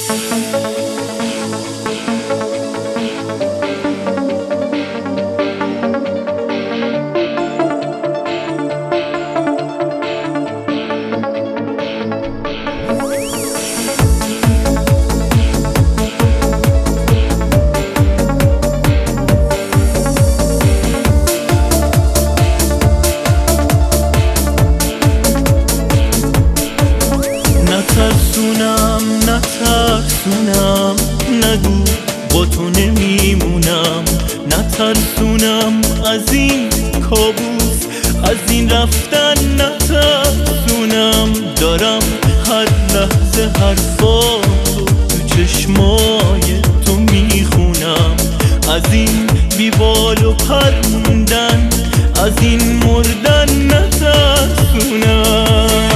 نترسونم نگو با تو نمیمونم، نترسونم از این کابوس، از این رفتن نترسونم. دارم هر لحظه حرفاتو تو چشمای تو میخونم، از این بیبال و پروندن، از این مردن نترسونم.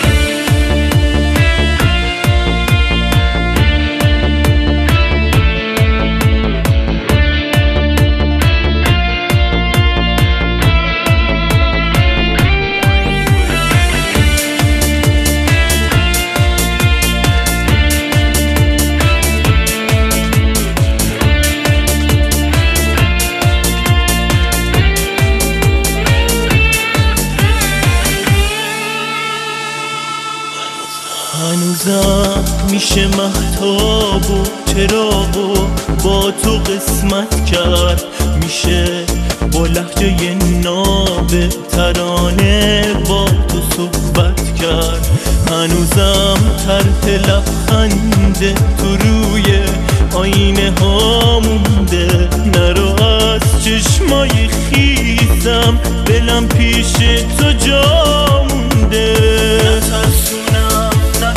هنوزم میشه مهتاب و چراغ و با تو قسمت کرد، میشه با لهجه ناب ترانه با تو صحبت کرد. هنوزم طرح لبخنده تو روی آینه ها مونده، نرو از چشمای خیسم دلم پیش تو جا مونده. نترسونم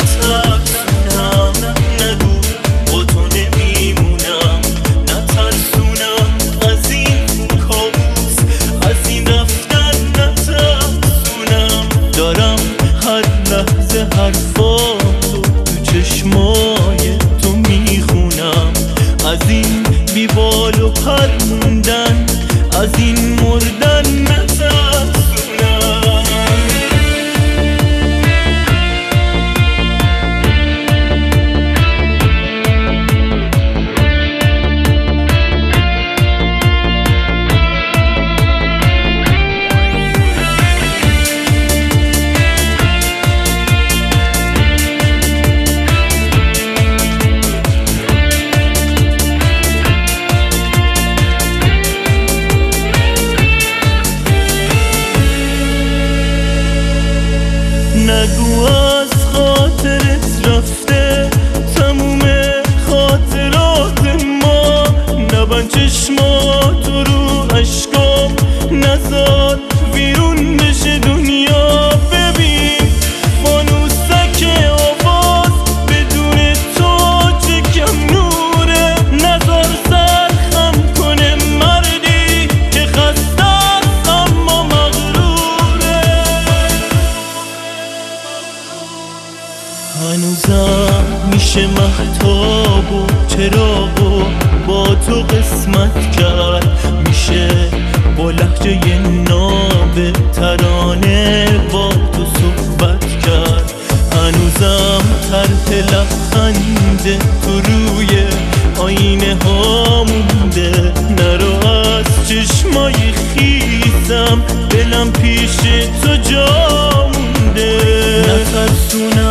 نگو با تو نمیمونم، نترسونم از این کابوس، از این رفتن نترسونم. دارم هر لحظه حرفاتو تو چشمای تو میخونم، از این بیبال و پروندن، از این مردن نترسونم. نگو از خاطرت رفته تموم خاطرات ما، نبند چشماتو رو اشکام، نزار بیرون بشه دنیا. ببین فانوسک آواز بدون تو چه کم نوره، نزار سرخم کنه مردی که خسته است اما مغروره. هنوزم میشه مهتاب و چراغ و با تو قسمت کرد، میشه با لهجه ناب ترانه با تو صحبت کرد. هنوزم طرح لبخنده تو روی آینه ها مونده، نرو از چشمای خیسم دلم پیش تو جا مونده. نترسونم